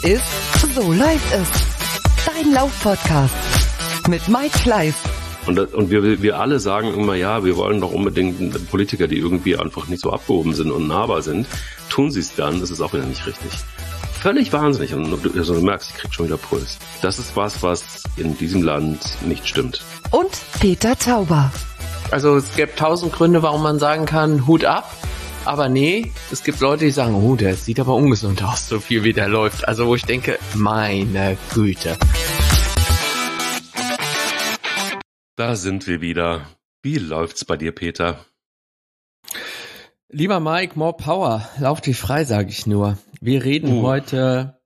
ist So läuft es. Dein Lauf-Podcast mit Mike Kleiss. Und wir alle sagen immer, ja, wir wollen doch unbedingt Politiker, die irgendwie einfach nicht so abgehoben sind und nahbar sind. Tun sie es dann, das ist auch wieder nicht richtig. Völlig wahnsinnig. Und du merkst, ich krieg schon wieder Puls. Das ist was in diesem Land nicht stimmt. Und Peter Tauber. Also es gibt 1000 Gründe, warum man sagen kann, Hut ab. Aber nee, es gibt Leute, die sagen, oh, der sieht aber ungesund aus, so viel wie der läuft. Also wo ich denke, meine Güte. Da sind wir wieder. Wie läuft's bei dir, Peter? Lieber Mike, more power. Lauf dich frei, sage ich nur. Wir reden heute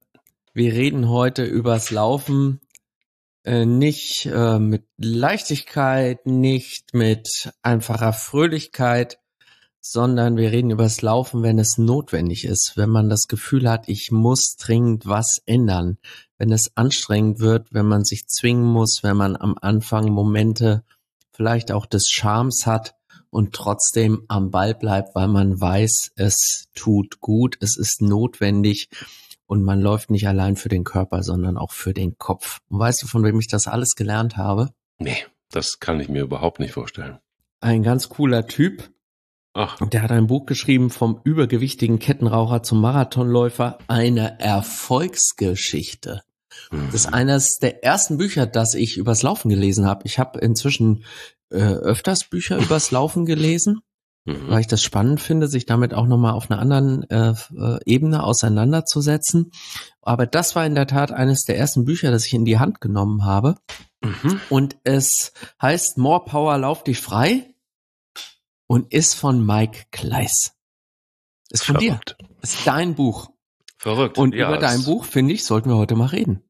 übers Laufen. Nicht mit Leichtigkeit, nicht mit einfacher Fröhlichkeit, sondern wir reden übers Laufen, wenn es notwendig ist, wenn man das Gefühl hat, ich muss dringend was ändern, wenn es anstrengend wird, wenn man sich zwingen muss, wenn man am Anfang Momente vielleicht auch des Charmes hat und trotzdem am Ball bleibt, weil man weiß, es tut gut, es ist notwendig und man läuft nicht allein für den Körper, sondern auch für den Kopf. Und weißt du, von wem ich das alles gelernt habe? Nee, das kann ich mir überhaupt nicht vorstellen. Ein ganz cooler Typ. Ach. Der hat ein Buch geschrieben, vom übergewichtigen Kettenraucher zum Marathonläufer, eine Erfolgsgeschichte. Das ist eines der ersten Bücher, das ich übers Laufen gelesen habe. Ich habe inzwischen öfters Bücher übers Laufen gelesen, weil ich das spannend finde, sich damit auch nochmal auf einer anderen Ebene auseinanderzusetzen. Aber das war in der Tat eines der ersten Bücher, das ich in die Hand genommen habe. Und es heißt More Power, lauf dich frei. Und ist von Mike Kleiss. Ist von dir. Ist dein Buch. Verrückt. Und ja, über dein Buch, finde ich, sollten wir heute mal reden.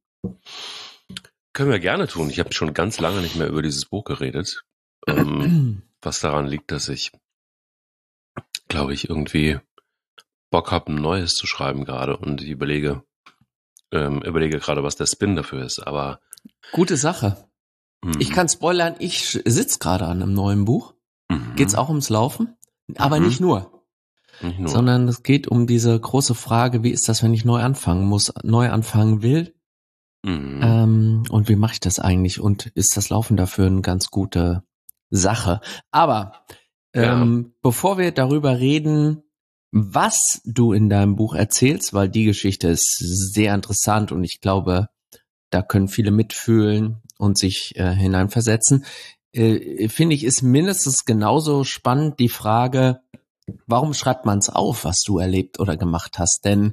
Können wir gerne tun. Ich habe schon ganz lange nicht mehr über dieses Buch geredet. Was daran liegt, dass ich, glaube ich, irgendwie Bock habe, ein neues zu schreiben gerade. Und ich überlege gerade, was der Spin dafür ist. Aber gute Sache. Ich kann spoilern, ich sitze gerade an einem neuen Buch. Geht's auch ums Laufen? Aber nicht nur. Sondern es geht um diese große Frage, wie ist das, wenn ich neu anfangen will? Und wie mache ich das eigentlich? Und ist das Laufen dafür eine ganz gute Sache? Aber bevor wir darüber reden, was du in deinem Buch erzählst, weil die Geschichte ist sehr interessant und ich glaube, da können viele mitfühlen und sich hineinversetzen, finde ich, ist mindestens genauso spannend die Frage, warum schreibt man es auf, was du erlebt oder gemacht hast? Denn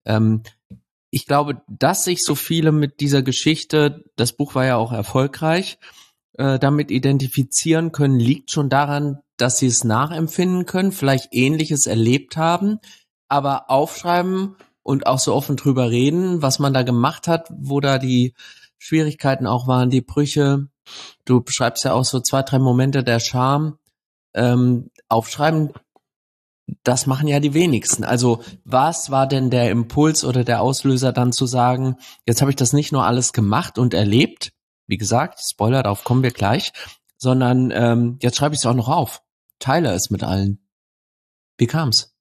ich glaube, dass sich so viele mit dieser Geschichte, das Buch war ja auch erfolgreich, damit identifizieren können, liegt schon daran, dass sie es nachempfinden können, vielleicht Ähnliches erlebt haben, aber aufschreiben und auch so offen drüber reden, was man da gemacht hat, wo da die Schwierigkeiten auch waren, die Brüche. Du beschreibst ja auch so 2, 3 Momente der Scham. Aufschreiben, das machen ja die wenigsten. Also was war denn der Impuls oder der Auslöser dann zu sagen, jetzt habe ich das nicht nur alles gemacht und erlebt, wie gesagt, Spoiler, darauf kommen wir gleich, sondern jetzt schreibe ich es auch noch auf. Teile es mit allen. Wie kam's?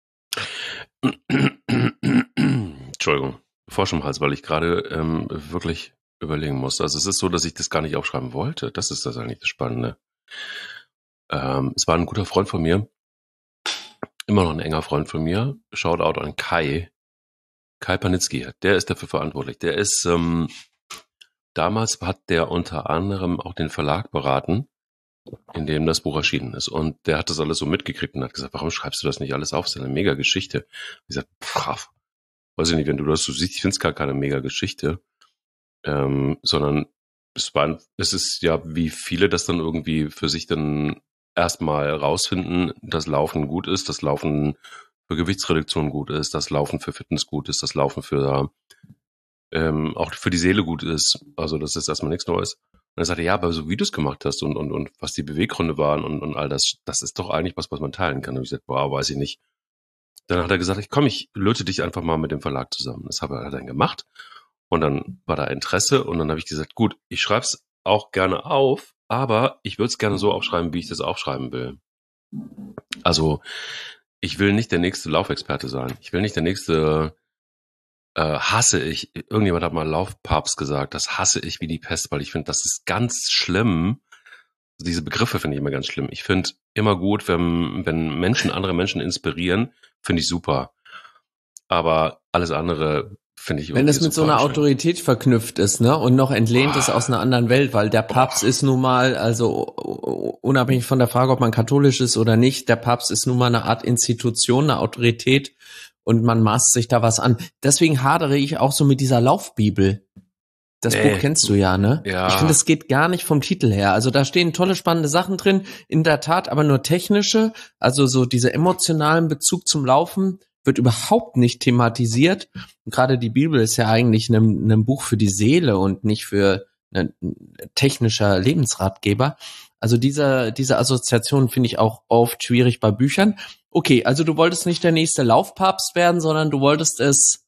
Entschuldigung, Frosch im Hals, weil ich gerade wirklich überlegen musste. Also es ist so, dass ich das gar nicht aufschreiben wollte. Das ist das eigentlich das Spannende. Es war ein guter Freund von mir, immer noch ein enger Freund von mir. Shoutout an Kai Panitzky. Der ist dafür verantwortlich. Der ist, damals hat der unter anderem auch den Verlag beraten, in dem das Buch erschienen ist. Und der hat das alles so mitgekriegt und hat gesagt, warum schreibst du das nicht alles auf? Das ist eine mega Geschichte. Ich gesagt, weiß ich nicht, wenn du das so siehst, ich finde es gar keine mega Geschichte. Sondern es ist ja, wie viele das dann irgendwie für sich dann erstmal rausfinden, dass Laufen gut ist, dass Laufen für Gewichtsreduktion gut ist, dass Laufen für Fitness gut ist, dass Laufen für auch für die Seele gut ist. Also das ist erstmal nichts Neues. Und er sagte, ja, aber so wie du es gemacht hast und was die Beweggründe waren und all das, das ist doch eigentlich was man teilen kann. Und ich sagte, wow, weiß ich nicht. Dann hat er gesagt, ich löte dich einfach mal mit dem Verlag zusammen. Das hat er dann gemacht. Und dann war da Interesse und dann habe ich gesagt, gut, ich schreibe es auch gerne auf, aber ich würde es gerne so aufschreiben, wie ich das aufschreiben will. Also ich will nicht der nächste Laufexperte sein. Ich will nicht der nächste hasse ich, irgendjemand hat mal Laufpapst gesagt, das hasse ich wie die Pest, weil ich finde, das ist ganz schlimm. Diese Begriffe finde ich immer ganz schlimm. Ich finde immer gut, wenn Menschen andere Menschen inspirieren, finde ich super. Aber alles andere finde ich wenn es mit so einer Autorität verknüpft ist, ne, und noch entlehnt ist aus einer anderen Welt, weil der Papst ist nun mal, also unabhängig von der Frage, ob man katholisch ist oder nicht, der Papst ist nun mal eine Art Institution, eine Autorität und man maßt sich da was an. Deswegen hadere ich auch so mit dieser Laufbibel. Das Buch kennst du ja, ne? Ja. Ich finde, es geht gar nicht vom Titel her. Also da stehen tolle, spannende Sachen drin, in der Tat aber nur technische, also so diese emotionalen Bezug zum Laufen wird überhaupt nicht thematisiert. Und gerade die Bibel ist ja eigentlich ein Buch für die Seele und nicht für ein technischer Lebensratgeber. Also diese Assoziation finde ich auch oft schwierig bei Büchern. Okay, also du wolltest nicht der nächste Laufpapst werden, sondern du wolltest es,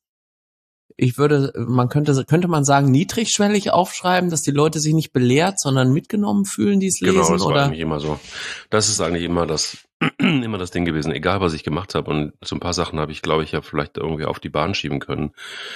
könnte man sagen, niedrigschwellig aufschreiben, dass die Leute sich nicht belehrt, sondern mitgenommen fühlen, die es lesen, genau, das oder? war eigentlich immer so. Das ist eigentlich immer das Ding gewesen, egal was ich gemacht habe. Und so ein paar Sachen habe ich, glaube ich, ja vielleicht irgendwie auf die Bahn schieben können.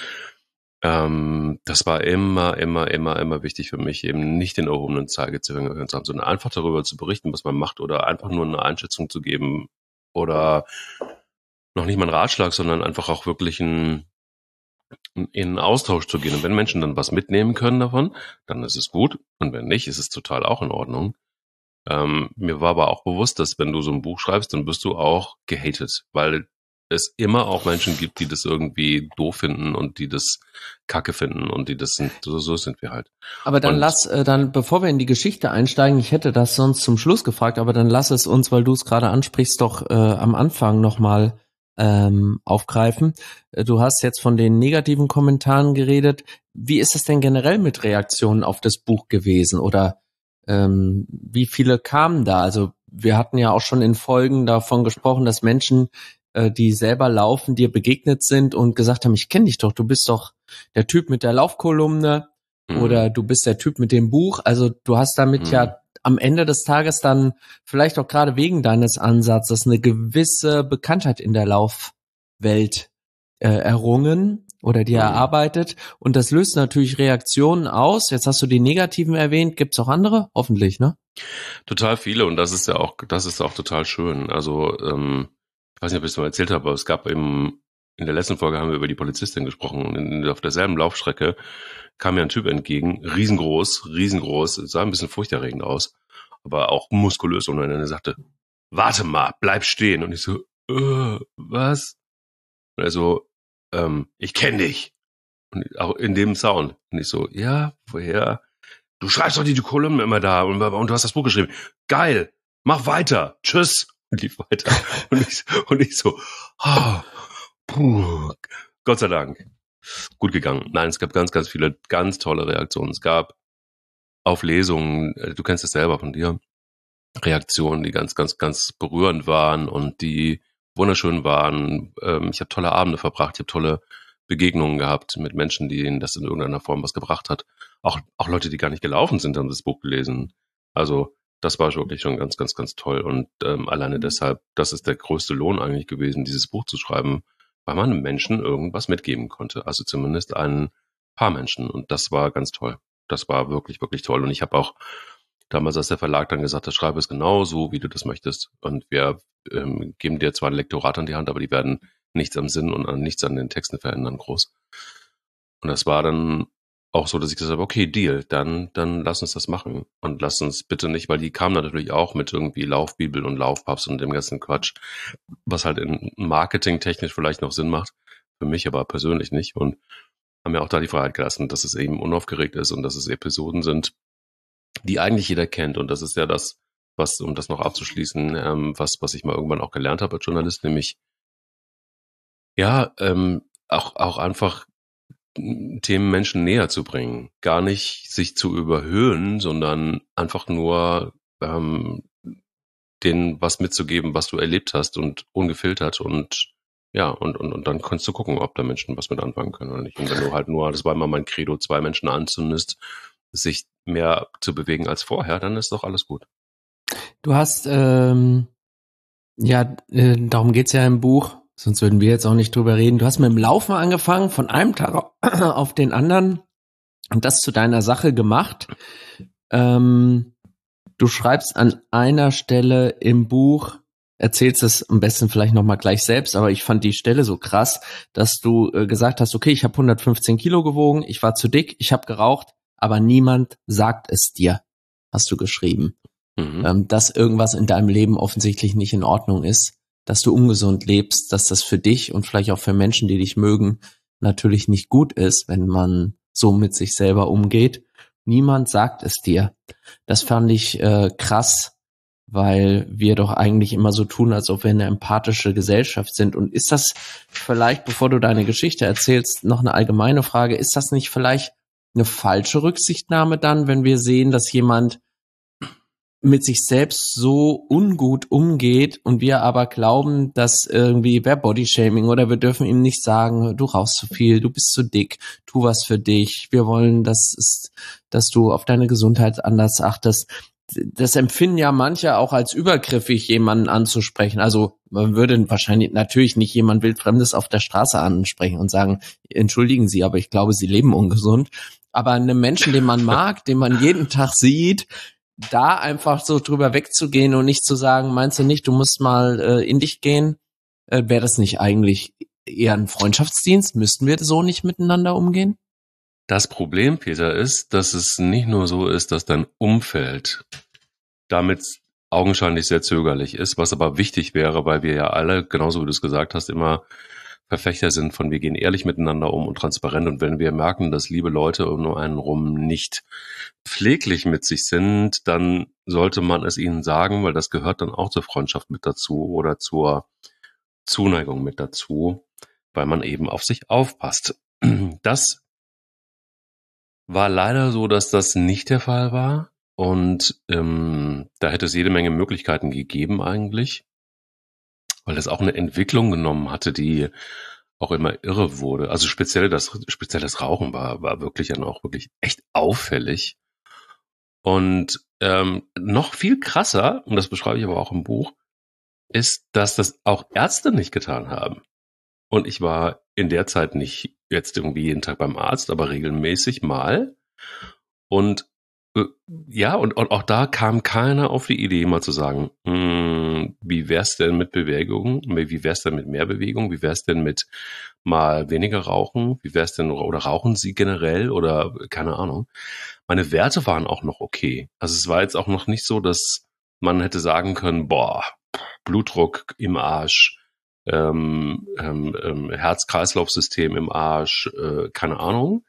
Das war immer wichtig für mich, eben nicht den erhobenen Zeigefinger zu haben, sondern einfach darüber zu berichten, was man macht oder einfach nur eine Einschätzung zu geben oder noch nicht mal einen Ratschlag, sondern einfach auch wirklich in einen Austausch zu gehen. Und wenn Menschen dann was mitnehmen können davon, dann ist es gut. Und wenn nicht, ist es total auch in Ordnung. Mir war aber auch bewusst, dass wenn du so ein Buch schreibst, dann wirst du auch gehatet, weil es immer auch Menschen gibt, die das irgendwie doof finden und die das Kacke finden und die das sind, so sind wir halt. Aber dann dann, bevor wir in die Geschichte einsteigen, ich hätte das sonst zum Schluss gefragt, aber dann lass es uns, weil du es gerade ansprichst, doch am Anfang nochmal aufgreifen. Du hast jetzt von den negativen Kommentaren geredet. Wie ist es denn generell mit Reaktionen auf das Buch gewesen? Oder wie viele kamen da? Also wir hatten ja auch schon in Folgen davon gesprochen, dass Menschen, die selber laufen, dir begegnet sind und gesagt haben, ich kenne dich doch, du bist doch der Typ mit der Laufkolumne oder du bist der Typ mit dem Buch. Also du hast damit ja am Ende des Tages dann vielleicht auch gerade wegen deines Ansatzes eine gewisse Bekanntheit in der Laufwelt errungen oder dir erarbeitet. Und das löst natürlich Reaktionen aus. Jetzt hast du die negativen erwähnt. Gibt's auch andere? Hoffentlich, ne? Total viele. Und das ist auch total schön. Also, ich weiß nicht, ob ich es mal erzählt habe, aber es gab eben, in der letzten Folge haben wir über die Polizistin gesprochen. Und auf derselben Laufstrecke kam mir ein Typ entgegen. Riesengroß. Sah ein bisschen furchterregend aus. Aber auch muskulös. Und er sagte, warte mal, bleib stehen. Und ich so, was? Und er so, ich kenne dich. Und auch in dem Sound. Und ich so, ja, woher? Du schreibst doch die Kolumne immer da und du hast das Buch geschrieben. Geil, mach weiter. Tschüss. Und lief weiter. und ich so, Gott sei Dank. Gut gegangen. Nein, es gab ganz, ganz viele ganz tolle Reaktionen. Es gab auf Lesungen, du kennst es selber von dir, Reaktionen, die ganz, ganz, ganz berührend waren und die wunderschön waren. Ich habe tolle Abende verbracht, ich habe tolle Begegnungen gehabt mit Menschen, denen das in irgendeiner Form was gebracht hat. Auch Leute, die gar nicht gelaufen sind, haben das Buch gelesen. Also das war wirklich schon ganz, ganz, ganz toll. Und alleine deshalb, das ist der größte Lohn eigentlich gewesen, dieses Buch zu schreiben, weil man einem Menschen irgendwas mitgeben konnte. Also zumindest ein paar Menschen. Und das war ganz toll. Das war wirklich, wirklich toll. Und ich habe auch damals, als der Verlag dann gesagt hat, schreibe es genau so, wie du das möchtest. Und wir geben dir zwar ein Lektorat an die Hand, aber die werden nichts am Sinn und nichts an den Texten verändern groß. Und das war dann auch so, dass ich gesagt habe, okay, Deal, dann lass uns das machen. Und lass uns bitte nicht, weil die kamen natürlich auch mit irgendwie Laufbibel und Laufpapst und dem ganzen Quatsch, was halt in marketingtechnisch vielleicht noch Sinn macht, für mich aber persönlich nicht. Und haben mir auch da die Freiheit gelassen, dass es eben unaufgeregt ist und dass es Episoden sind, die eigentlich jeder kennt. Und das ist ja das, was, um das noch abzuschließen, was ich mal irgendwann auch gelernt habe als Journalist, nämlich ja, auch einfach Themen Menschen näher zu bringen. Gar nicht sich zu überhöhen, sondern einfach nur denen was mitzugeben, was du erlebt hast und ungefiltert und ja, und dann kannst du gucken, ob da Menschen was mit anfangen können oder nicht. Und wenn du halt nur, das war immer mein Credo, 2 Menschen anzündest, sich mehr zu bewegen als vorher, dann ist doch alles gut. Du hast, darum geht's ja im Buch, Sonst würden wir jetzt auch nicht drüber reden. Du hast mit dem Laufen angefangen, von einem Tag auf den anderen und das zu deiner Sache gemacht. Du schreibst an einer Stelle im Buch, erzählst es am besten vielleicht nochmal gleich selbst, aber ich fand die Stelle so krass, dass du gesagt hast, okay, ich habe 115 Kilo gewogen, ich war zu dick, ich habe geraucht, aber niemand sagt es dir, hast du geschrieben. Dass irgendwas in deinem Leben offensichtlich nicht in Ordnung ist, dass du ungesund lebst, dass das für dich und vielleicht auch für Menschen, die dich mögen, natürlich nicht gut ist, wenn man so mit sich selber umgeht. Niemand sagt es dir. Das fand ich krass, weil wir doch eigentlich immer so tun, als ob wir eine empathische Gesellschaft sind. Und ist das vielleicht, bevor du deine Geschichte erzählst, noch eine allgemeine Frage, ist das nicht vielleicht eine falsche Rücksichtnahme dann, wenn wir sehen, dass jemand mit sich selbst so ungut umgeht und wir aber glauben, dass irgendwie wäre Bodyshaming oder wir dürfen ihm nicht sagen, du rauchst zu viel, du bist zu dick, tu was für dich, wir wollen, dass du auf deine Gesundheit anders achtest. Das empfinden ja manche auch als übergriffig, jemanden anzusprechen. Also man würde wahrscheinlich natürlich nicht jemand Wildfremdes auf der Straße ansprechen und sagen, entschuldigen Sie, aber ich glaube, Sie leben ungesund. Aber einem Menschen, den man mag, den man jeden Tag sieht, da einfach so drüber wegzugehen und nicht zu sagen, meinst du nicht, du musst mal in dich gehen, wäre das nicht eigentlich eher ein Freundschaftsdienst? Müssten wir so nicht miteinander umgehen? Das Problem, Peter, ist, dass es nicht nur so ist, dass dein Umfeld damit augenscheinlich sehr zögerlich ist, was aber wichtig wäre, weil wir ja alle, genauso wie du es gesagt hast, immer Verfechter sind von wir gehen ehrlich miteinander um und transparent, und wenn wir merken, dass liebe Leute um einen rum nicht pfleglich mit sich sind, dann sollte man es ihnen sagen, weil das gehört dann auch zur Freundschaft mit dazu oder zur Zuneigung mit dazu, weil man eben auf sich aufpasst. Das war leider so, dass das nicht der Fall war, und da hätte es jede Menge Möglichkeiten gegeben eigentlich, weil es auch eine Entwicklung genommen hatte, die auch immer irre wurde. Also speziell das Rauchen war wirklich dann auch wirklich echt auffällig. Und noch viel krasser, und das beschreibe ich aber auch im Buch, ist, dass das auch Ärzte nicht getan haben. Und ich war in der Zeit nicht jetzt irgendwie jeden Tag beim Arzt, aber regelmäßig mal. Und ja, und auch da kam keiner auf die Idee, mal zu sagen, wie wär's denn mit Bewegung? Wie wär's denn mit mehr Bewegung? Wie wär's denn mit mal weniger Rauchen? Wie wär's denn, oder rauchen Sie generell? Oder keine Ahnung. Meine Werte waren auch noch okay. Also es war jetzt auch noch nicht so, dass man hätte sagen können, boah, Blutdruck im Arsch, Herz-Kreislauf-System im Arsch, keine Ahnung.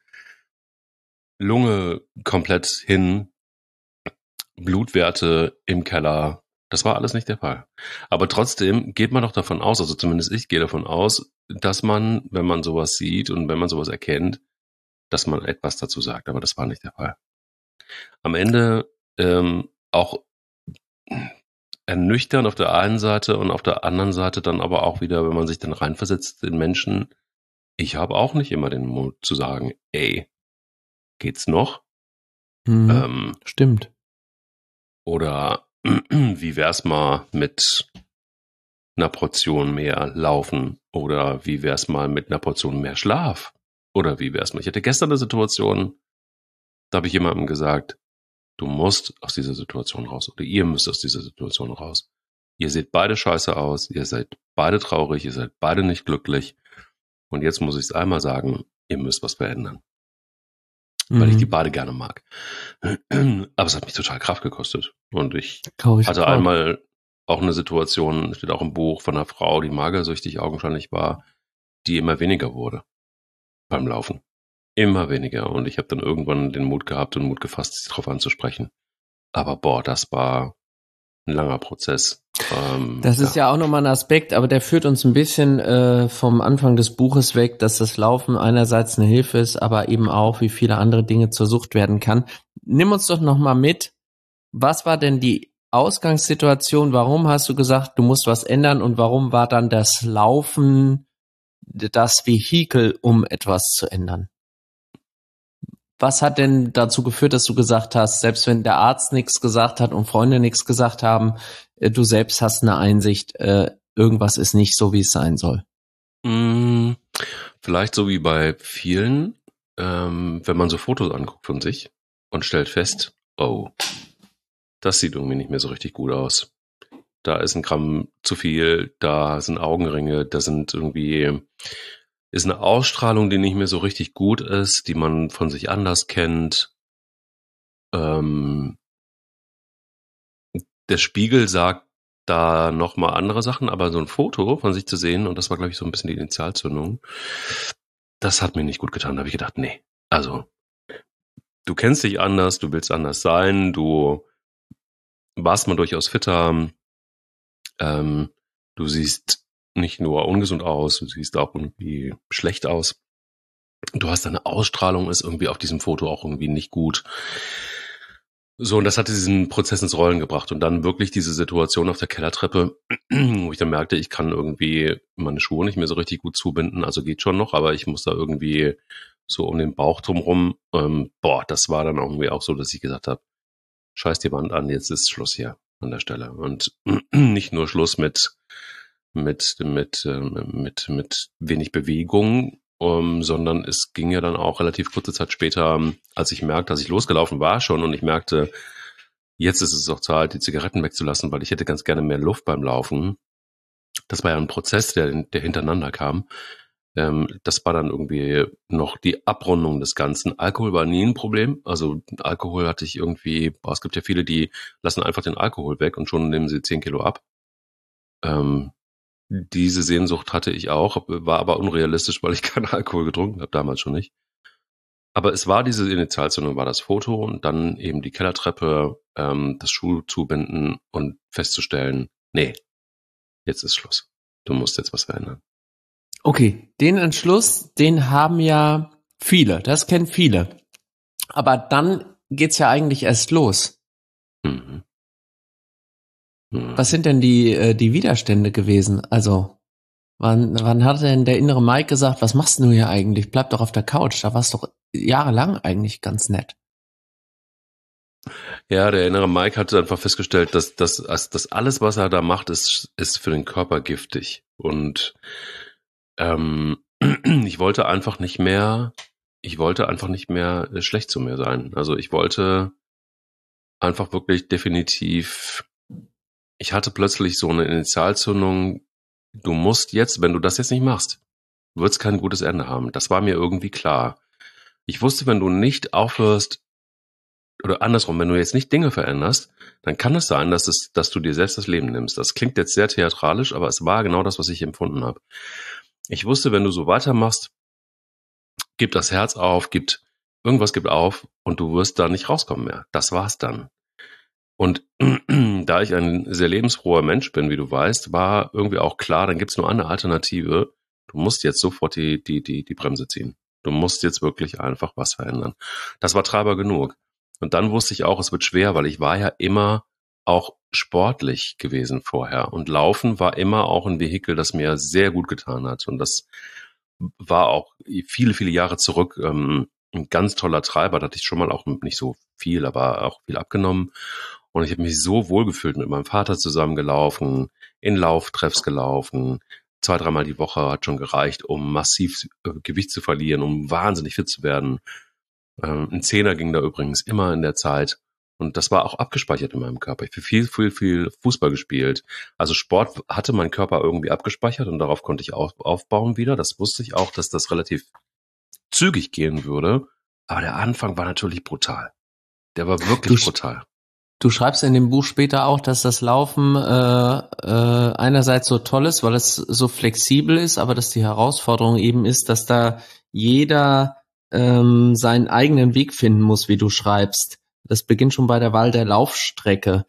Lunge komplett hin, Blutwerte im Keller, das war alles nicht der Fall. Aber trotzdem geht man doch davon aus, also zumindest ich gehe davon aus, dass man, wenn man sowas sieht und wenn man sowas erkennt, dass man etwas dazu sagt, aber das war nicht der Fall. Am Ende auch ernüchternd auf der einen Seite und auf der anderen Seite dann aber auch wieder, wenn man sich dann reinversetzt in Menschen, ich habe auch nicht immer den Mut zu sagen, ey, geht's noch? Stimmt. Oder wie wär's mal mit einer Portion mehr Laufen? Oder wie wär's mal mit einer Portion mehr Schlaf? Oder wie wär's mal? Ich hatte gestern eine Situation, da habe ich jemandem gesagt, du musst aus dieser Situation raus. Oder ihr müsst aus dieser Situation raus. Ihr seht beide scheiße aus. Ihr seid beide traurig. Ihr seid beide nicht glücklich. Und jetzt muss ich es einmal sagen, ihr müsst was verändern. Weil ich die beide gerne mag. Aber es hat mich total Kraft gekostet. Und ich hatte einmal auch eine Situation, steht auch im Buch, von einer Frau, die magersüchtig augenscheinlich war, die immer weniger wurde beim Laufen. Immer weniger. Und ich habe dann irgendwann den Mut gehabt und Mut gefasst, sie darauf anzusprechen. Aber boah, das war ein langer Prozess. Das ist ja auch nochmal ein Aspekt, aber der führt uns ein bisschen vom Anfang des Buches weg, dass das Laufen einerseits eine Hilfe ist, aber eben auch, wie viele andere Dinge zur Sucht werden kann. Nimm uns doch nochmal mit, was war denn die Ausgangssituation? Warum hast du gesagt, du musst was ändern, und warum war dann das Laufen das Vehikel, um etwas zu ändern? Was hat denn dazu geführt, dass du gesagt hast, selbst wenn der Arzt nichts gesagt hat und Freunde nichts gesagt haben, du selbst hast eine Einsicht, irgendwas ist nicht so, wie es sein soll? Vielleicht so wie bei vielen, wenn man so Fotos anguckt von sich und stellt fest, oh, das sieht irgendwie nicht mehr so richtig gut aus. Da ist ein Gramm zu viel, da sind Augenringe, da sind irgendwie, ist eine Ausstrahlung, die nicht mehr so richtig gut ist, die man von sich anders kennt. Der Spiegel sagt da nochmal andere Sachen, aber so ein Foto von sich zu sehen, und das war, glaube ich, so ein bisschen die Initialzündung, das hat mir nicht gut getan. Da habe ich gedacht, nee, also du kennst dich anders, du willst anders sein, du warst mal durchaus fitter, du siehst nicht nur ungesund aus, du siehst auch irgendwie schlecht aus. Du hast deine Ausstrahlung ist irgendwie auf diesem Foto auch irgendwie nicht gut. So, und das hat diesen Prozess ins Rollen gebracht. Und dann wirklich diese Situation auf der Kellertreppe, wo ich dann merkte, ich kann irgendwie meine Schuhe nicht mehr so richtig gut zubinden. Also geht schon noch, aber ich muss da irgendwie so um den Bauch drumrum. Das war dann irgendwie auch so, dass ich gesagt habe, scheiß die Wand an, jetzt ist Schluss hier an der Stelle. Und nicht nur Schluss mit wenig Bewegung, sondern es ging ja dann auch relativ kurze Zeit später, als ich merkte, dass ich losgelaufen war schon und ich merkte, jetzt ist es auch Zeit, die Zigaretten wegzulassen, weil ich hätte ganz gerne mehr Luft beim Laufen. Das war ja ein Prozess, der hintereinander kam. Das war dann irgendwie noch die Abrundung des Ganzen. Alkohol war nie ein Problem. Also Alkohol hatte ich irgendwie, es gibt ja viele, die lassen einfach den Alkohol weg und schon nehmen sie 10 Kilo ab. Diese Sehnsucht hatte ich auch, war aber unrealistisch, weil ich keinen Alkohol getrunken habe, damals schon nicht. Aber es war diese Initialzündung, war das Foto und dann eben die Kellertreppe, das Schuh zubinden und festzustellen, nee, jetzt ist Schluss. Du musst jetzt was verändern. Okay, den Entschluss, den haben ja viele, das kennen viele. Aber dann geht's ja eigentlich erst los. Mhm. Was sind denn die Widerstände gewesen? Also, wann hat denn der innere Mike gesagt, was machst du hier eigentlich? Bleib doch auf der Couch, da warst doch jahrelang eigentlich ganz nett. Ja, der innere Mike hat einfach festgestellt, dass alles, was er da macht, ist für den Körper giftig. Und ich wollte einfach nicht mehr schlecht zu mir sein. Also ich wollte einfach wirklich definitiv, ich hatte plötzlich so eine Initialzündung, du musst jetzt, wenn du das jetzt nicht machst, wird's kein gutes Ende haben. Das war mir irgendwie klar. Ich wusste, wenn du nicht aufhörst, oder andersrum, wenn du jetzt nicht Dinge veränderst, dann kann es sein, dass du dir selbst das Leben nimmst. Das klingt jetzt sehr theatralisch, aber es war genau das, was ich empfunden habe. Ich wusste, wenn du so weitermachst, gibt das Herz auf, irgendwas gibt auf und du wirst da nicht rauskommen mehr. Das war's dann. Und da ich ein sehr lebensfroher Mensch bin, wie du weißt, war irgendwie auch klar, dann gibt's nur eine Alternative. Du musst jetzt sofort die Bremse ziehen. Du musst jetzt wirklich einfach was verändern. Das war Treiber genug. Und dann wusste ich auch, es wird schwer, weil ich war ja immer auch sportlich gewesen vorher. Und Laufen war immer auch ein Vehikel, das mir sehr gut getan hat. Und das war auch viele, viele Jahre zurück ein ganz toller Treiber. Da hatte ich schon mal auch nicht so viel, aber auch viel abgenommen. Und ich habe mich so wohlgefühlt, mit meinem Vater zusammen gelaufen, in Lauftreffs gelaufen. 2-3 Mal die Woche hat schon gereicht, um massiv Gewicht zu verlieren, um wahnsinnig fit zu werden. Ein 10er ging da übrigens immer in der Zeit. Und das war auch abgespeichert in meinem Körper. Ich habe viel Fußball gespielt. Also Sport hatte mein Körper irgendwie abgespeichert und darauf konnte ich aufbauen wieder. Das wusste ich auch, dass das relativ zügig gehen würde. Aber der Anfang war natürlich brutal. Der war wirklich brutal. Du schreibst in dem Buch später auch, dass das Laufen einerseits so toll ist, weil es so flexibel ist, aber dass die Herausforderung eben ist, dass da jeder seinen eigenen Weg finden muss, wie du schreibst. Das beginnt schon bei der Wahl der Laufstrecke.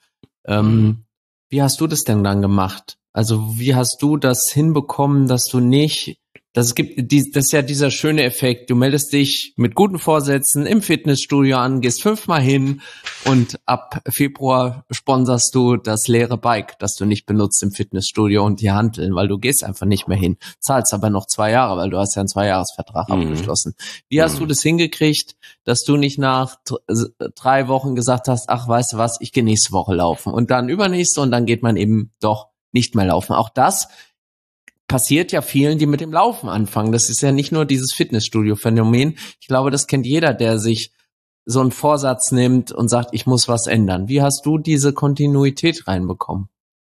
Wie hast du das denn dann gemacht? Also wie hast du das hinbekommen, dass du nicht, das ist ja dieser schöne Effekt, du meldest dich mit guten Vorsätzen im Fitnessstudio an, gehst 5-mal hin und ab Februar sponserst du das leere Bike, das du nicht benutzt im Fitnessstudio und die Hanteln, weil du gehst einfach nicht mehr hin, zahlst aber noch 2 Jahre, weil du hast ja einen 2-Jahres-Vertrag abgeschlossen. Wie hast du das hingekriegt, dass du nicht nach 3 Wochen gesagt hast, ach, weißt du was, ich gehe nächste Woche laufen und dann übernächste und dann geht man eben doch nicht mehr laufen. Auch das passiert ja vielen, die mit dem Laufen anfangen. Das ist ja nicht nur dieses Fitnessstudio-Phänomen. Ich glaube, das kennt jeder, der sich so einen Vorsatz nimmt und sagt, ich muss was ändern. Wie hast du diese Kontinuität reinbekommen?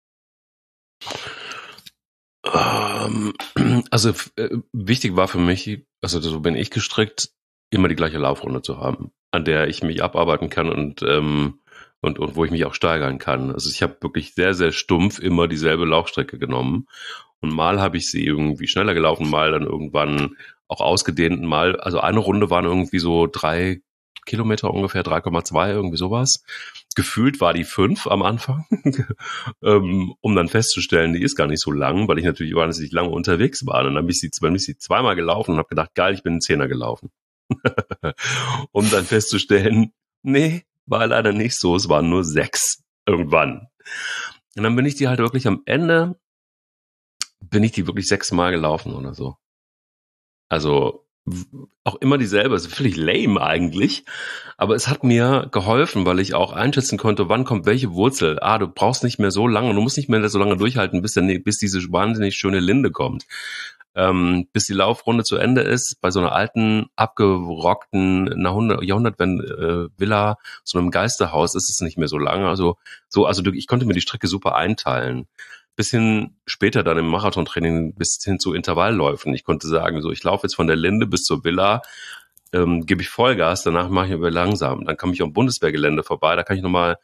Also wichtig war für mich, also so bin ich gestrickt, immer die gleiche Laufrunde zu haben, an der ich mich abarbeiten kann und wo ich mich auch steigern kann. Also ich habe wirklich sehr, sehr stumpf immer dieselbe Laufstrecke genommen. Und mal habe ich sie irgendwie schneller gelaufen, mal dann irgendwann auch ausgedehnt, mal, also eine Runde waren irgendwie so 3 Kilometer ungefähr, 3,2, irgendwie sowas. Gefühlt war die 5 am Anfang, um dann festzustellen, die ist gar nicht so lang, weil ich natürlich wahnsinnig lange unterwegs war. Und dann bin ich sie zweimal gelaufen und habe gedacht, geil, ich bin einen 10er gelaufen. Um dann festzustellen, nee, war leider nicht so, es waren nur 6 irgendwann. Und dann bin ich die halt wirklich am Ende, bin ich die wirklich 6 Mal gelaufen oder so. Also auch immer dieselbe, also völlig lame eigentlich, aber es hat mir geholfen, weil ich auch einschätzen konnte, wann kommt welche Wurzel. Du brauchst nicht mehr so lange, du musst nicht mehr so lange durchhalten, bis diese wahnsinnig schöne Linde kommt. Bis die Laufrunde zu Ende ist, bei so einer alten, abgerockten, Jahrhundert-Villa, so einem Geisterhaus, ist es nicht mehr so lange. Also ich konnte mir die Strecke super einteilen. Bisschen später dann im Marathontraining bis hin zu Intervallläufen. Ich konnte sagen, so ich laufe jetzt von der Linde bis zur Villa, gebe ich Vollgas, danach mache ich aber langsam. Dann komme ich am Bundeswehrgelände vorbei, da kann ich nochmal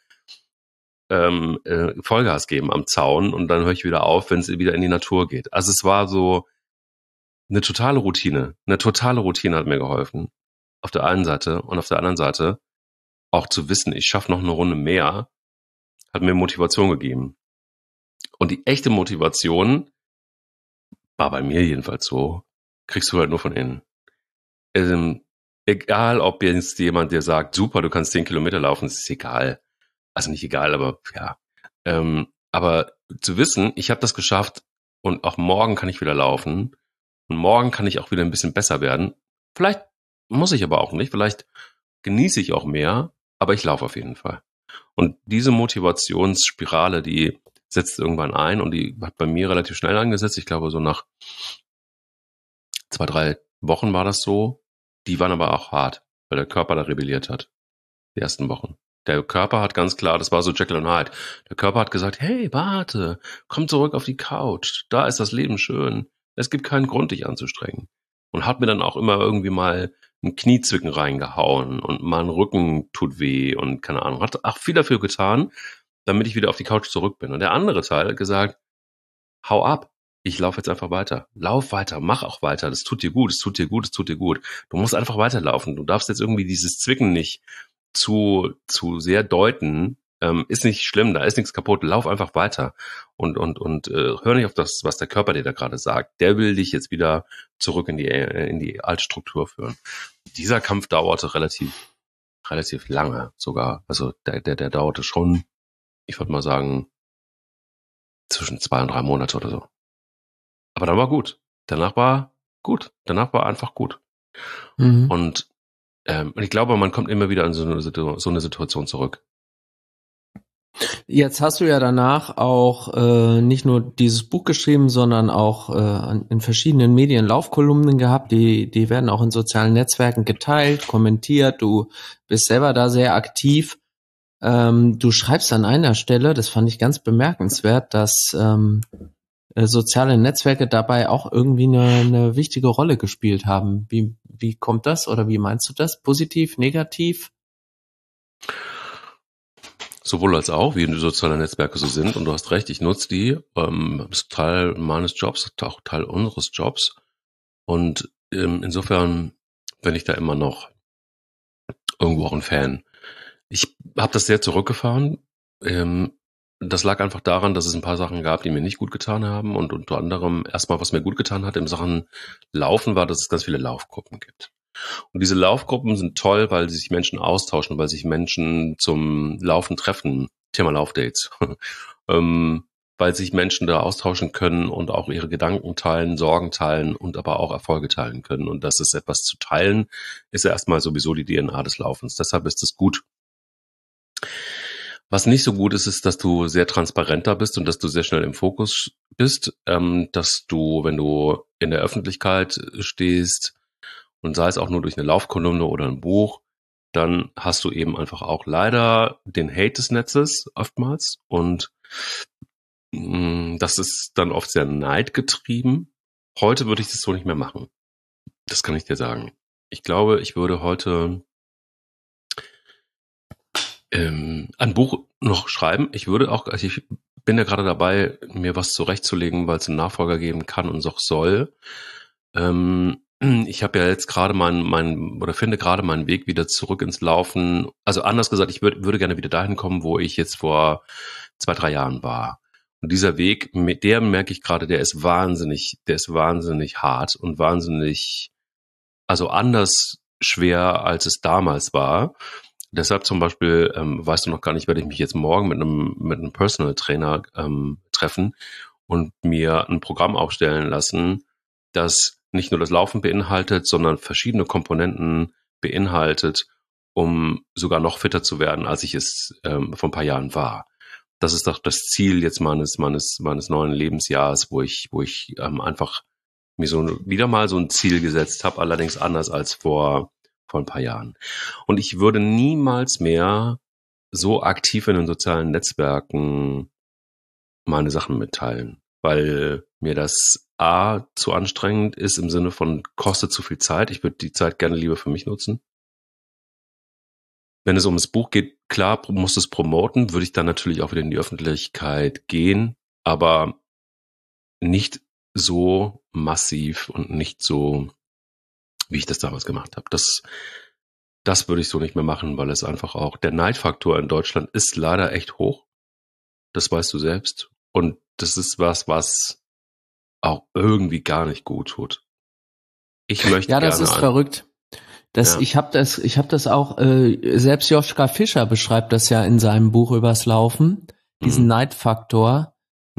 Vollgas geben am Zaun und dann höre ich wieder auf, wenn es wieder in die Natur geht. Also es war so eine totale Routine. Eine totale Routine hat mir geholfen. Auf der einen Seite und auf der anderen Seite auch zu wissen, ich schaffe noch eine Runde mehr, hat mir Motivation gegeben. Und die echte Motivation war bei mir jedenfalls so, kriegst du halt nur von innen. Egal, ob jetzt jemand dir sagt, super, du kannst 10 Kilometer laufen, ist egal. Also nicht egal, aber ja. Aber zu wissen, ich habe das geschafft und auch morgen kann ich wieder laufen und morgen kann ich auch wieder ein bisschen besser werden. Vielleicht muss ich aber auch nicht, vielleicht genieße ich auch mehr, aber ich laufe auf jeden Fall. Und diese Motivationsspirale, die setzt irgendwann ein und die hat bei mir relativ schnell angesetzt. Ich glaube, so nach 2, 3 Wochen war das so. Die waren aber auch hart, weil der Körper da rebelliert hat. Die ersten Wochen. Der Körper hat ganz klar, das war so Jekyll und Hyde. Der Körper hat gesagt, hey, warte, komm zurück auf die Couch. Da ist das Leben schön. Es gibt keinen Grund, dich anzustrengen. Und hat mir dann auch immer irgendwie mal ein Kniezwicken reingehauen und mal ein Rücken tut weh und keine Ahnung. Hat auch viel dafür getan, damit ich wieder auf die Couch zurück bin. Und der andere Teil hat gesagt, hau ab, ich laufe jetzt einfach weiter. Lauf weiter, mach auch weiter, das tut dir gut, es tut dir gut, es tut dir gut. Du musst einfach weiterlaufen. Du darfst jetzt irgendwie dieses Zwicken nicht zu sehr deuten. Ist nicht schlimm, da ist nichts kaputt, lauf einfach weiter. Und hör nicht auf das, was der Körper dir da gerade sagt. Der will dich jetzt wieder zurück in die alte Struktur führen. Dieser Kampf dauerte relativ lange sogar. Also der dauerte schon, ich würde mal sagen, zwischen 2 und 3 Monate oder so. Aber dann war gut. Danach war gut. Danach war einfach gut. Mhm. Und ich glaube, man kommt immer wieder in so eine Situation zurück. Jetzt hast du ja danach auch nicht nur dieses Buch geschrieben, sondern auch in verschiedenen Medien Laufkolumnen gehabt. Die werden auch in sozialen Netzwerken geteilt, kommentiert. Du bist selber da sehr aktiv. Du schreibst an einer Stelle, das fand ich ganz bemerkenswert, dass soziale Netzwerke dabei auch irgendwie eine wichtige Rolle gespielt haben. Wie kommt das oder wie meinst du das? Positiv, negativ? Sowohl als auch, wie die sozialen Netzwerke so sind. Und du hast recht, ich nutze die. Das ist Teil meines Jobs, auch Teil unseres Jobs. Und insofern bin ich da immer noch irgendwo auch ein Fan. Ich habe das sehr zurückgefahren. Das lag einfach daran, dass es ein paar Sachen gab, die mir nicht gut getan haben. Und unter anderem erstmal, was mir gut getan hat in Sachen Laufen, war, dass es ganz viele Laufgruppen gibt. Und diese Laufgruppen sind toll, weil sich Menschen austauschen, weil sich Menschen zum Laufen treffen. Thema Laufdates. Weil sich Menschen da austauschen können und auch ihre Gedanken teilen, Sorgen teilen und aber auch Erfolge teilen können. Und das ist etwas zu teilen, ist ja erstmal sowieso die DNA des Laufens. Deshalb ist es gut. Was nicht so gut ist, ist, dass du sehr transparent da bist und dass du sehr schnell im Fokus bist, dass du, wenn du in der Öffentlichkeit stehst und sei es auch nur durch eine Laufkolumne oder ein Buch, dann hast du eben einfach auch leider den Hate des Netzes oftmals und das ist dann oft sehr neidgetrieben. Heute würde ich das so nicht mehr machen. Das kann ich dir sagen. Ich glaube, ich würde heute ein Buch noch schreiben. Ich bin ja gerade dabei, mir was zurechtzulegen, weil es einen Nachfolger geben kann und auch soll. Ich habe ja jetzt gerade finde gerade meinen Weg wieder zurück ins Laufen. Also anders gesagt, ich würde gerne wieder dahin kommen, wo ich jetzt vor 2-3 Jahren war. Und dieser Weg, mit der merke ich gerade, der ist wahnsinnig hart und wahnsinnig, also anders schwer, als es damals war. Deshalb zum Beispiel, weißt du noch gar nicht, werde ich mich jetzt morgen mit einem Personal Trainer treffen und mir ein Programm aufstellen lassen, das nicht nur das Laufen beinhaltet, sondern verschiedene Komponenten beinhaltet, um sogar noch fitter zu werden, als ich es vor ein paar Jahren war. Das ist doch das Ziel jetzt meines neuen Lebensjahres, wo ich einfach mir wieder mal so ein Ziel gesetzt habe, allerdings anders als vor ein paar Jahren. Und ich würde niemals mehr so aktiv in den sozialen Netzwerken meine Sachen mitteilen, weil mir das zu anstrengend ist im Sinne von kostet zu viel Zeit. Ich würde die Zeit gerne lieber für mich nutzen. Wenn es um das Buch geht, klar, muss es promoten, würde ich dann natürlich auch wieder in die Öffentlichkeit gehen, aber nicht so massiv und nicht so, wie ich das damals gemacht habe. Das würde ich so nicht mehr machen, weil es einfach auch, der Neidfaktor in Deutschland ist leider echt hoch. Das weißt du selbst. Und das ist was auch irgendwie gar nicht gut tut. Ich möchte das gerne ist verrückt. Ich habe das auch, selbst Joschka Fischer beschreibt das ja in seinem Buch übers Laufen, diesen Neidfaktor.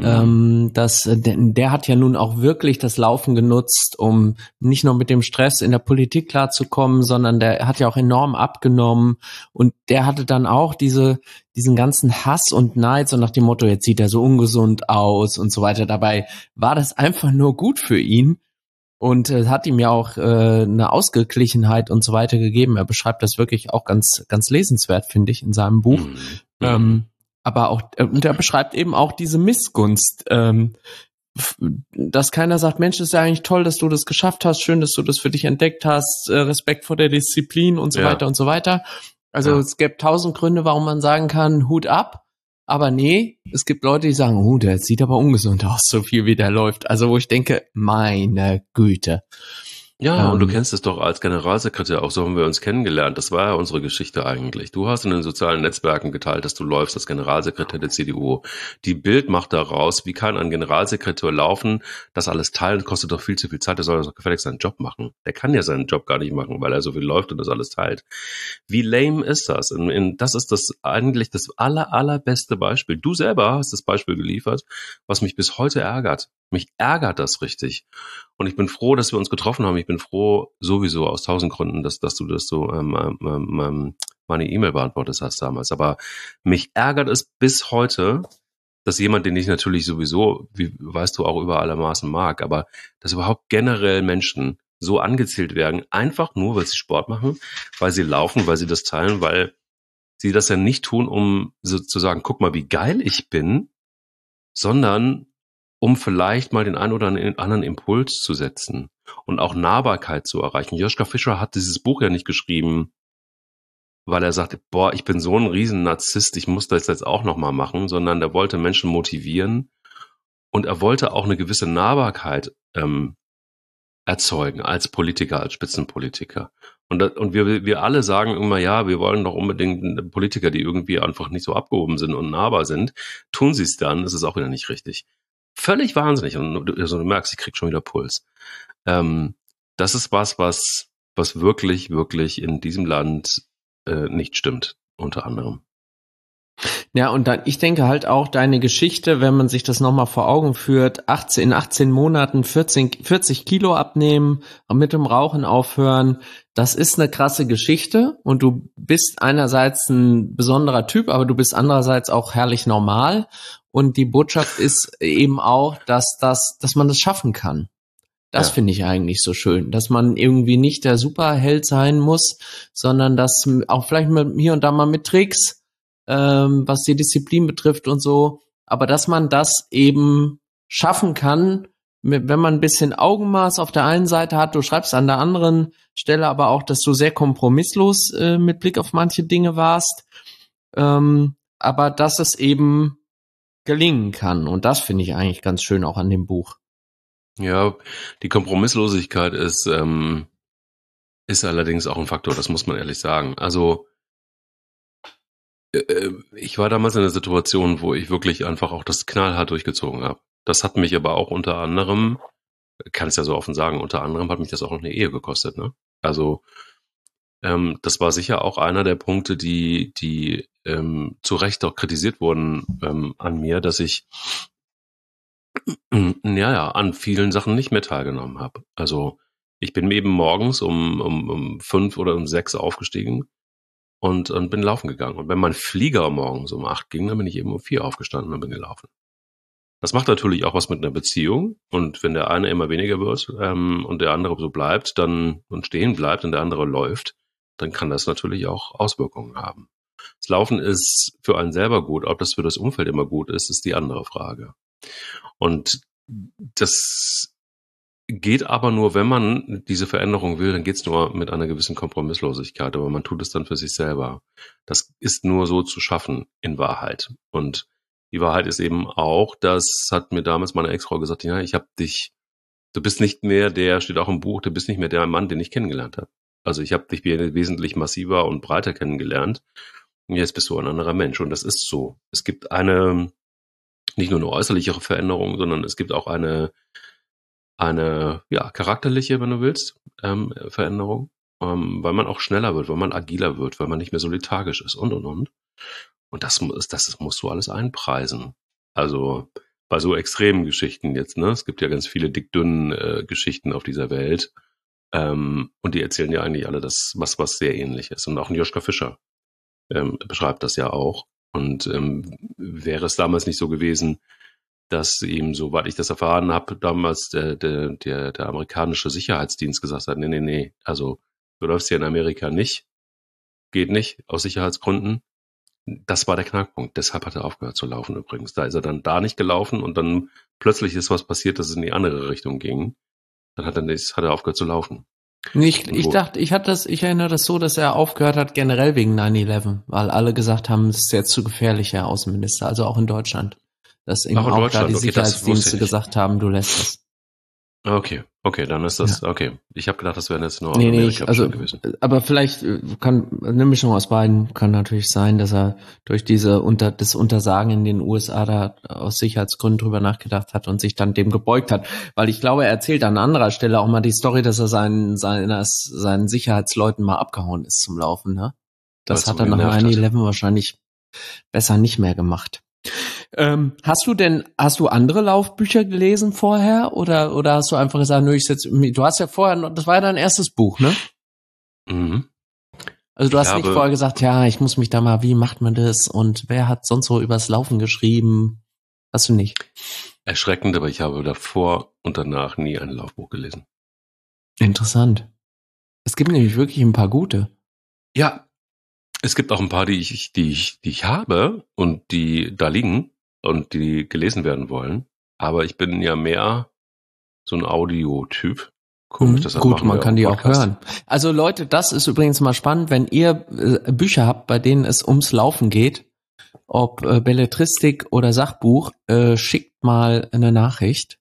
Der hat ja nun auch wirklich das Laufen genutzt, um nicht nur mit dem Stress in der Politik klarzukommen, sondern der hat ja auch enorm abgenommen und der hatte dann auch diesen ganzen Hass und Neid, so nach dem Motto, jetzt sieht er so ungesund aus und so weiter. Dabei war das einfach nur gut für ihn und hat ihm ja auch eine Ausgeglichenheit und so weiter gegeben. Er beschreibt das wirklich auch ganz, ganz lesenswert, finde ich, in seinem Buch. Aber auch, und er beschreibt eben auch diese Missgunst, dass keiner sagt, Mensch, ist ja eigentlich toll, dass du das geschafft hast, schön, dass du das für dich entdeckt hast, Respekt vor der Disziplin und so weiter und so weiter. Also es gäbe 1000 Gründe, warum man sagen kann, Hut ab, aber nee, es gibt Leute, die sagen, der sieht aber ungesund aus, so viel wie der läuft. Also wo ich denke, meine Güte. Ja, und du kennst es doch als Generalsekretär, auch so haben wir uns kennengelernt. Das war ja unsere Geschichte eigentlich. Du hast in den sozialen Netzwerken geteilt, dass du läufst als Generalsekretär der CDU. Die Bild macht daraus, wie kann ein Generalsekretär laufen? Das alles teilen kostet doch viel zu viel Zeit. Der soll doch gefälligst seinen Job machen. Der kann ja seinen Job gar nicht machen, weil er so viel läuft und das alles teilt. Wie lame ist das? Das ist eigentlich das allerbeste Beispiel. Du selber hast das Beispiel geliefert, was mich bis heute ärgert. Mich ärgert das richtig. Und ich bin froh, dass wir uns getroffen haben. Ich bin froh sowieso aus 1000 Gründen, dass du das so meine E-Mail beantwortet hast damals. Aber mich ärgert es bis heute, dass jemand, den ich natürlich sowieso, wie weißt du, auch über alle Maßen mag, aber dass überhaupt generell Menschen so angezählt werden, einfach nur, weil sie Sport machen, weil sie laufen, weil sie das teilen, weil sie das ja nicht tun, um sozusagen, guck mal, wie geil ich bin, sondern um vielleicht mal den einen oder anderen Impuls zu setzen und auch Nahbarkeit zu erreichen. Joschka Fischer hat dieses Buch ja nicht geschrieben, weil er sagte, ich bin so ein riesen Narzisst, ich muss das jetzt auch nochmal machen, sondern er wollte Menschen motivieren und er wollte auch eine gewisse Nahbarkeit erzeugen als Politiker, als Spitzenpolitiker. Und wir alle sagen immer, ja, wir wollen doch unbedingt Politiker, die irgendwie einfach nicht so abgehoben sind und nahbar sind. Tun sie es dann, ist es auch wieder nicht richtig. Völlig wahnsinnig. Und du merkst, ich krieg schon wieder Puls. Das ist was wirklich, wirklich in diesem Land nicht stimmt, unter anderem. Ja, und dann, ich denke halt auch, deine Geschichte, wenn man sich das nochmal vor Augen führt, in 18 Monaten 40 Kilo abnehmen, mit dem Rauchen aufhören, das ist eine krasse Geschichte und du bist einerseits ein besonderer Typ, aber du bist andererseits auch herrlich normal und die Botschaft ist eben auch, dass man das schaffen kann. Das finde ich eigentlich so schön, dass man irgendwie nicht der Superheld sein muss, sondern dass auch vielleicht hier und da mal mit Tricks, was die Disziplin betrifft und so, aber dass man das eben schaffen kann, wenn man ein bisschen Augenmaß auf der einen Seite hat, du schreibst an der anderen Stelle aber auch, dass du sehr kompromisslos mit Blick auf manche Dinge warst, aber dass es eben gelingen kann und das finde ich eigentlich ganz schön auch an dem Buch. Ja, die Kompromisslosigkeit ist allerdings auch ein Faktor, das muss man ehrlich sagen. Also ich war damals in einer Situation, wo ich wirklich einfach auch das knallhart durchgezogen habe. Das hat mich aber auch unter anderem, kann ich ja so offen sagen, unter anderem hat mich das auch noch eine Ehe gekostet, ne? Also das war sicher auch einer der Punkte, die zu Recht auch kritisiert wurden an mir, dass ich an vielen Sachen nicht mehr teilgenommen habe. Also ich bin eben morgens um 5 oder um 6 aufgestiegen und bin laufen gegangen. Und wenn mein Flieger morgens um 8 ging, dann bin ich eben um 4 aufgestanden und bin gelaufen. Das macht natürlich auch was mit einer Beziehung. Und wenn der eine immer weniger wird und der andere so bleibt und stehen bleibt und der andere läuft, dann kann das natürlich auch Auswirkungen haben. Das Laufen ist für einen selber gut. Ob das für das Umfeld immer gut ist, ist die andere Frage. Und das geht aber nur, wenn man diese Veränderung will, dann geht's nur mit einer gewissen Kompromisslosigkeit, aber man tut es dann für sich selber. Das ist nur so zu schaffen, in Wahrheit. Und die Wahrheit ist eben auch, das hat mir damals meine Ex-Frau gesagt, ja, du bist nicht mehr der, steht auch im Buch, du bist nicht mehr der Mann, den ich kennengelernt habe. Also ich habe dich wesentlich massiver und breiter kennengelernt und jetzt bist du ein anderer Mensch und das ist so. Es gibt nicht nur eine äußerliche Veränderung, sondern es gibt auch eine charakterliche, wenn du willst, Veränderung, weil man auch schneller wird, weil man agiler wird, weil man nicht mehr so lethargisch ist und. Und das musst du alles einpreisen. Also bei so extremen Geschichten jetzt, ne? Es gibt ja ganz viele dick-dünnen Geschichten auf dieser Welt und die erzählen ja eigentlich alle das, was sehr ähnlich ist. Und auch ein Joschka Fischer beschreibt das ja auch. Und wäre es damals nicht so gewesen, dass ihm, soweit ich das erfahren habe, damals der amerikanische Sicherheitsdienst gesagt hat, nee, also du läufst hier in Amerika nicht, geht nicht, aus Sicherheitsgründen. Das war der Knackpunkt. Deshalb hat er aufgehört zu laufen übrigens. Da ist er dann da nicht gelaufen und dann plötzlich ist was passiert, dass es in die andere Richtung ging. Dann hat er aufgehört zu laufen. Ich erinnere das so, dass er aufgehört hat generell wegen 9/11, weil alle gesagt haben, es ist jetzt zu gefährlich, Herr Außenminister, also auch in Deutschland. Dass eben auch da die Sicherheitsdienste gesagt haben, du lässt es. Okay, dann ist das, okay. Ich habe gedacht, das wäre jetzt nur gewesen. Aber vielleicht eine Mischung aus beiden kann natürlich sein, dass er durch das Untersagen in den USA da aus Sicherheitsgründen drüber nachgedacht hat und sich dann dem gebeugt hat. Weil ich glaube, er erzählt an anderer Stelle auch mal die Story, dass er seinen Sicherheitsleuten mal abgehauen ist zum Laufen, ne? Das hat er nach 9/11 wahrscheinlich besser nicht mehr gemacht. Hast du andere Laufbücher gelesen vorher oder hast du einfach gesagt, du hast ja vorher, das war ja dein erstes Buch, ne? Mhm. Also du hast nicht vorher gesagt, ja, ich muss mich da mal, wie macht man das und wer hat sonst so übers Laufen geschrieben? Hast du nicht? Erschreckend, aber ich habe davor und danach nie ein Laufbuch gelesen. Interessant. Es gibt nämlich wirklich ein paar gute. Ja, es gibt auch ein paar, die ich habe und die da liegen und die gelesen werden wollen. Aber ich bin ja mehr so ein Audiotyp. Komisch, gut, man kann die auch hören. Also Leute, das ist übrigens mal spannend, wenn ihr Bücher habt, bei denen es ums Laufen geht, ob Belletristik oder Sachbuch, schickt mal eine Nachricht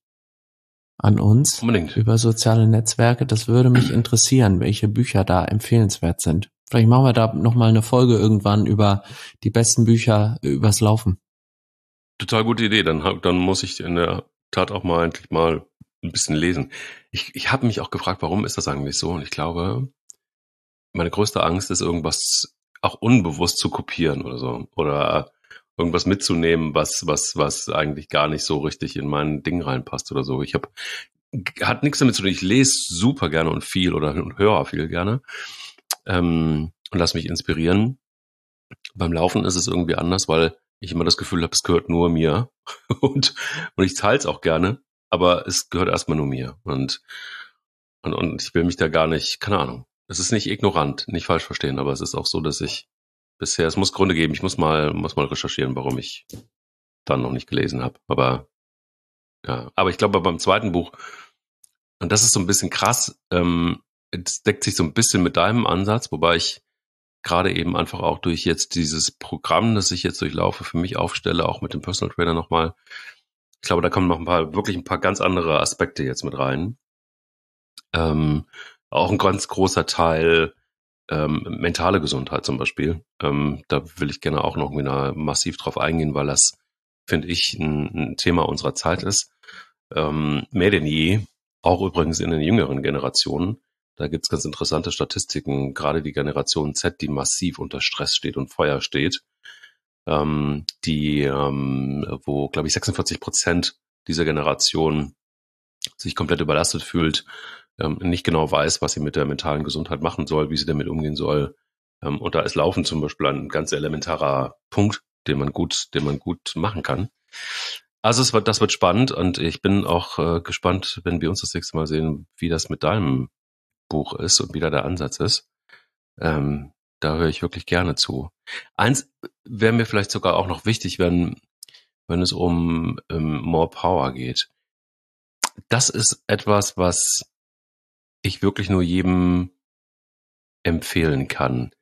an uns. Unbedingt. Über soziale Netzwerke. Das würde mich interessieren, welche Bücher da empfehlenswert sind. Vielleicht machen wir da nochmal eine Folge irgendwann über die besten Bücher übers Laufen. Total gute Idee. Dann muss ich in der Tat auch mal endlich mal ein bisschen lesen. Ich habe mich auch gefragt, warum ist das eigentlich so? Und ich glaube, meine größte Angst ist, irgendwas auch unbewusst zu kopieren oder so. Oder irgendwas mitzunehmen, was eigentlich gar nicht so richtig in mein Ding reinpasst oder so. Hat nichts damit zu tun. Ich lese super gerne und viel oder höre viel gerne und lass mich inspirieren. Beim Laufen ist es irgendwie anders, weil ich immer das Gefühl habe, es gehört nur mir und ich teile es auch gerne, aber es gehört erstmal nur mir und ich will mich da gar nicht, keine Ahnung. Es ist nicht ignorant, nicht falsch verstehen, aber es ist auch so, dass ich bisher, es muss Gründe geben, ich muss mal recherchieren, warum ich dann noch nicht gelesen habe. Aber ich glaube, beim zweiten Buch, und das ist so ein bisschen krass, es deckt sich so ein bisschen mit deinem Ansatz, wobei ich gerade eben einfach auch durch jetzt dieses Programm, das ich jetzt durchlaufe, für mich aufstelle, auch mit dem Personal Trainer nochmal. Ich glaube, da kommen noch ein paar ganz andere Aspekte jetzt mit rein. Auch ein ganz großer Teil mentale Gesundheit zum Beispiel. Da will ich gerne auch noch wieder massiv drauf eingehen, weil das, finde ich, ein Thema unserer Zeit ist. Mehr denn je, auch übrigens in den jüngeren Generationen. Da gibt's ganz interessante Statistiken, gerade die Generation Z, die massiv unter Stress steht und Feuer steht, wo, glaube ich, 46% dieser Generation sich komplett überlastet fühlt, nicht genau weiß, was sie mit der mentalen Gesundheit machen soll, wie sie damit umgehen soll. Und da ist Laufen zum Beispiel ein ganz elementarer Punkt, den man gut machen kann. Also das wird spannend und ich bin auch gespannt, wenn wir uns das nächste Mal sehen, wie das mit deinem Buch ist und wie da der Ansatz ist. Da höre ich wirklich gerne zu. Eins wäre mir vielleicht sogar auch noch wichtig, wenn es um More Power geht. Das ist etwas, was ich wirklich nur jedem empfehlen kann,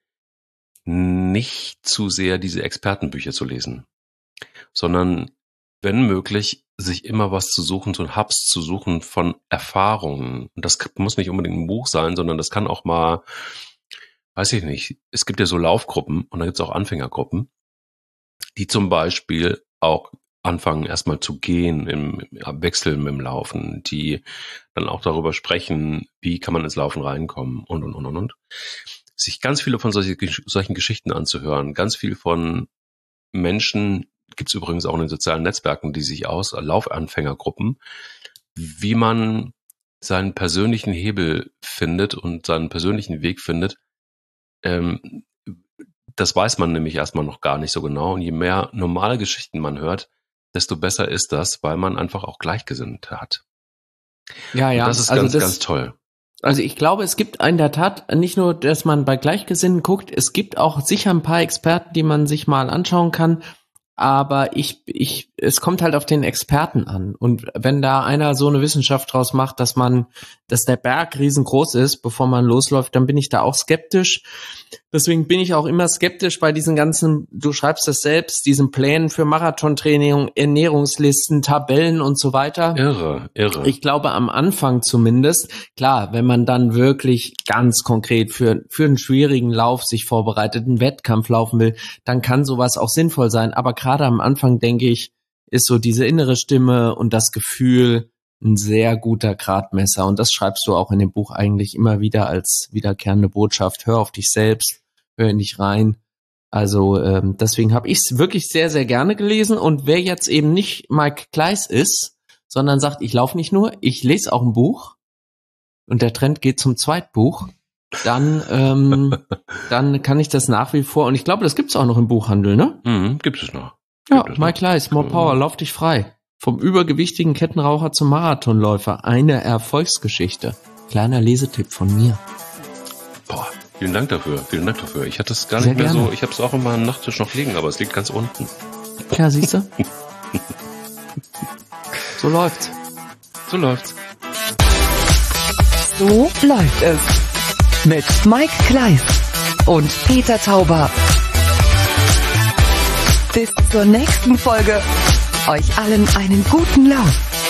nicht zu sehr diese Expertenbücher zu lesen, sondern wenn möglich, sich immer was zu suchen, so ein Hubs zu suchen von Erfahrungen. Und das muss nicht unbedingt ein Buch sein, sondern das kann auch mal, weiß ich nicht, es gibt ja so Laufgruppen und da gibt es auch Anfängergruppen, die zum Beispiel auch anfangen erstmal zu gehen im Wechsel mit dem Laufen, die dann auch darüber sprechen, wie kann man ins Laufen reinkommen und. Sich ganz viele von solchen Geschichten anzuhören, ganz viel von Menschen, gibt es übrigens auch in den sozialen Netzwerken, die sich aus Laufanfängergruppen, wie man seinen persönlichen Hebel findet und seinen persönlichen Weg findet. Das weiß man nämlich erstmal noch gar nicht so genau. Und je mehr normale Geschichten man hört, desto besser ist das, weil man einfach auch Gleichgesinnte hat. Ja. Und das ist also ganz toll. Also ich glaube, es gibt in der Tat nicht nur, dass man bei Gleichgesinnten guckt, es gibt auch sicher ein paar Experten, die man sich mal anschauen kann. Aber es kommt halt auf den Experten an. Und wenn da einer so eine Wissenschaft draus macht, dass der Berg riesengroß ist, bevor man losläuft, dann bin ich da auch skeptisch. Deswegen bin ich auch immer skeptisch bei diesen ganzen, du schreibst das selbst, diesen Plänen für Marathontraining, Ernährungslisten, Tabellen und so weiter. Irre. Ich glaube, am Anfang zumindest, klar, wenn man dann wirklich ganz konkret für einen schwierigen Lauf sich vorbereitet, einen Wettkampf laufen will, dann kann sowas auch sinnvoll sein. Aber gerade am Anfang, denke ich, ist so diese innere Stimme und das Gefühl ein sehr guter Gradmesser. Und das schreibst du auch in dem Buch eigentlich immer wieder als wiederkehrende Botschaft. Hör auf dich selbst, hör in dich rein. Also deswegen habe ich es wirklich sehr, sehr gerne gelesen. Und wer jetzt eben nicht Mike Kleiss ist, sondern sagt, ich laufe nicht nur, ich lese auch ein Buch und der Trend geht zum Zweitbuch, dann kann ich das nach wie vor, und ich glaube, das gibt's auch noch im Buchhandel, ne? Gibt es noch. Ja, Mike Kleiss, More Power, lauf dich frei. Vom übergewichtigen Kettenraucher zum Marathonläufer. Eine Erfolgsgeschichte. Kleiner Lesetipp von mir. Boah, vielen Dank dafür. Ich hatte es gar nicht mehr so, ich habe es auch immer am Nachttisch noch liegen, aber es liegt ganz unten. Ja, siehst du? So läuft's. So läuft's. So läuft es. Mit Mike Kleiss und Peter Tauber. Bis zur nächsten Folge. Euch allen einen guten Lauf.